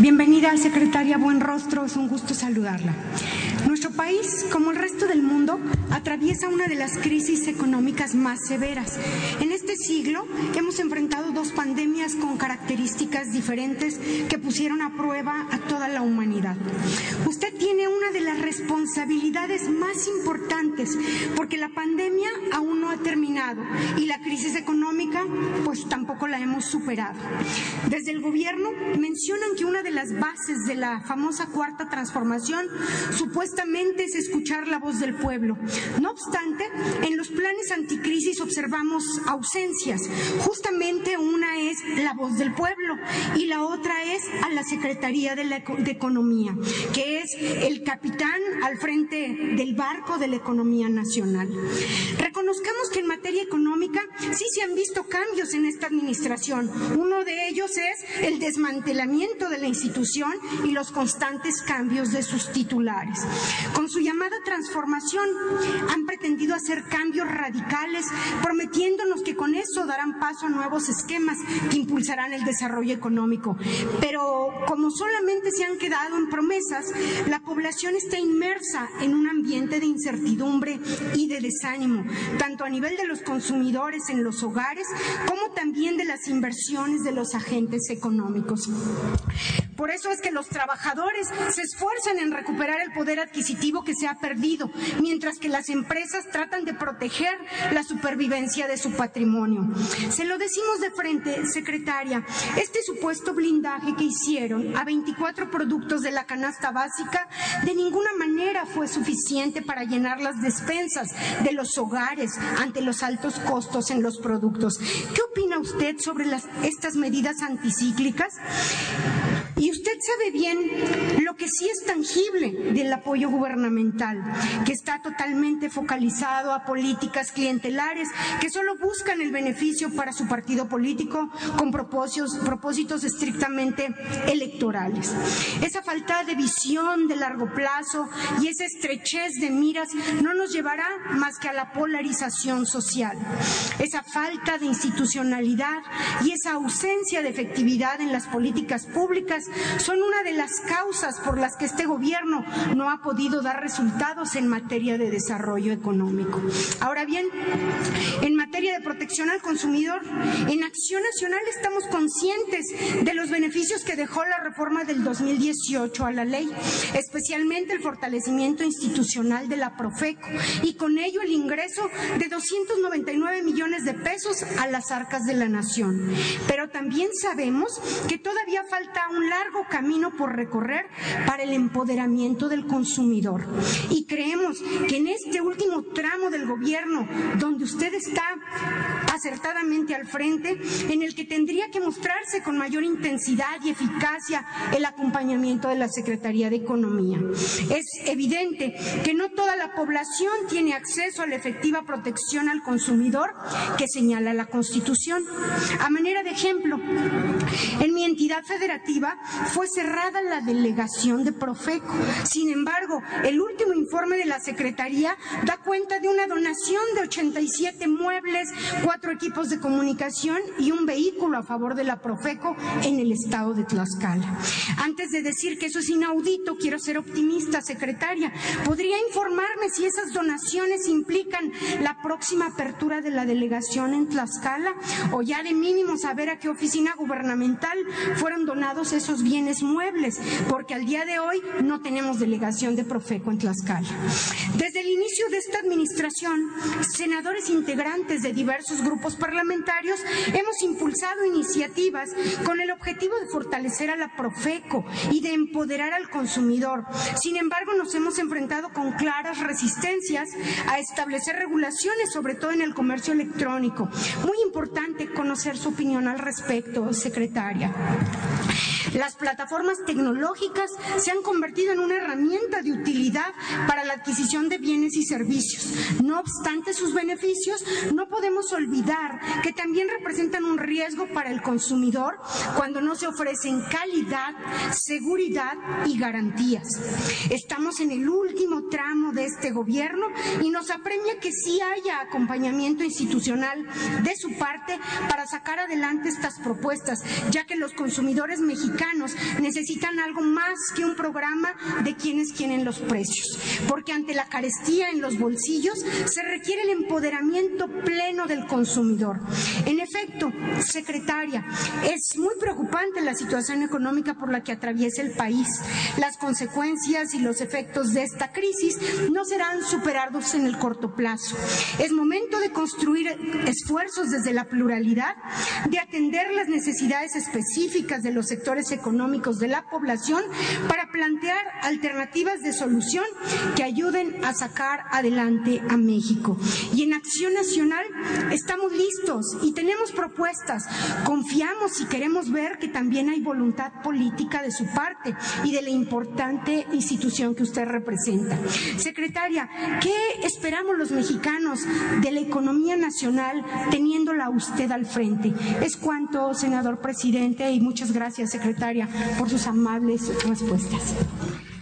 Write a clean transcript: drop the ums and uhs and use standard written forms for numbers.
Bienvenida, secretaria Buenrostro, es un gusto saludarla. Nuestro país, como el resto del mundo, atraviesa una de las crisis económicas más severas. En este siglo hemos enfrentado dos pandemias con características diferentes que pusieron a prueba a toda la humanidad. Usted tiene una de las responsabilidades más importantes porque la pandemia aún no ha terminado y la crisis económica pues tampoco la hemos superado. Desde el gobierno mencionan que una de las bases de la famosa cuarta transformación supuestamente es escuchar la voz del pueblo. No obstante, en los planes anticrisis observamos ausencias. Justamente una es la voz del pueblo y la otra es a la Secretaría de Economía, que es el capitán al frente del barco de la economía nacional. Reconozcamos que en materia económica sí se han visto cambios en esta administración. Uno de ellos es el desmantelamiento de la institución y los constantes cambios de sus titulares. Con su llamada transformación han pretendido hacer cambios radicales, prometiéndonos que con eso darán paso a nuevos esquemas que impulsarán el desarrollo económico. Pero como solamente se han quedado en promesas, la población está inmersa en un ambiente de incertidumbre y de desánimo, tanto a nivel de los consumidores en los hogares como también de las inversiones de los agentes económicos. Por eso es que los trabajadores se esfuerzan en recuperar el poder adquisitivo que se ha perdido, mientras que las empresas tratan de proteger la supervivencia de su patrimonio. Se lo decimos de frente, secretaria, este supuesto blindaje que hicieron a 24 productos de la canasta básica de ninguna manera fue suficiente para llenar las despensas de los hogares ante los altos costos en los productos. ¿Qué opina usted sobre estas medidas anticíclicas? Y usted sabe bien lo que sí es tangible del apoyo gubernamental, que está totalmente focalizado a políticas clientelares que solo buscan el beneficio para su partido político con propósitos estrictamente electorales. Esa falta de visión de largo plazo y esa estrechez de miras no nos llevará más que a la polarización social. Esa falta de institucionalidad y esa ausencia de efectividad en las políticas públicas son una de las causas por las que este gobierno no ha podido dar resultados en materia de desarrollo económico. Ahora bien, en materia de protección al consumidor, en Acción Nacional estamos conscientes de los beneficios que dejó la reforma del 2018 a la ley, especialmente el fortalecimiento institucional de la Profeco y con ello el ingreso de 299 millones de pesos a las arcas de la nación. Pero también sabemos que todavía falta un largo camino por recorrer para el empoderamiento del consumidor. Y creemos que en este último tramo del gobierno, donde usted está acertadamente al frente, en el que tendría que mostrarse con mayor intensidad y eficacia el acompañamiento de la Secretaría de Economía. Es evidente que no toda la población tiene acceso a la efectiva protección al consumidor que señala la Constitución. A manera de ejemplo, en mi entidad federativa fue cerrada la delegación de Profeco. Sin embargo, el último informe de la Secretaría da cuenta de una donación de 87 muebles, 4 equipos de comunicación y un vehículo a favor de la Profeco en el estado de Tlaxcala. Antes de decir que eso es inaudito, quiero ser optimista, secretaria. ¿Podría informarme si esas donaciones implican la próxima apertura de la delegación en Tlaxcala o ya de mínimo saber a qué oficina gubernamental fueron donados esos bienes muebles? Porque al día de hoy no tenemos delegación de Profeco en Tlaxcala. Desde el inicio de esta administración, senadores integrantes de diversos grupos parlamentarios hemos impulsado iniciativas con el objetivo de fortalecer a la Profeco y de empoderar al consumidor. Sin embargo, nos hemos enfrentado con claras resistencias a establecer regulaciones, sobre todo en el comercio electrónico. Muy importante conocer su opinión al respecto, secretaria. Las plataformas tecnológicas se han convertido en una herramienta de utilidad para la adquisición de bienes y servicios. No obstante sus beneficios, no podemos olvidar que también representan un riesgo para el consumidor cuando no se ofrecen calidad, seguridad y garantías. Estamos en el último tramo de este gobierno y nos apremia que sí haya acompañamiento institucional de su parte para sacar adelante estas propuestas, ya que los consumidores mexicanos mexicanos necesitan algo más que un programa de quienes quieren los precios, porque ante la carestía en los bolsillos se requiere el empoderamiento pleno del consumidor. En efecto, secretaria, es muy preocupante la situación económica por la que atraviesa el país. Las consecuencias y los efectos de esta crisis no serán superados en el corto plazo. Es momento de construir esfuerzos desde la pluralidad, de atender las necesidades específicas de los sectores económicos de la población para plantear alternativas de solución que ayuden a sacar adelante a México. Y en Acción Nacional estamos listos y tenemos propuestas. Confiamos y queremos ver que también hay voluntad política de su parte y de la importante institución que usted representa. Secretaria, ¿qué esperamos los mexicanos de la economía nacional teniéndola a usted al frente? Es cuanto, senador presidente, y muchas gracias, secretaria, por sus amables respuestas.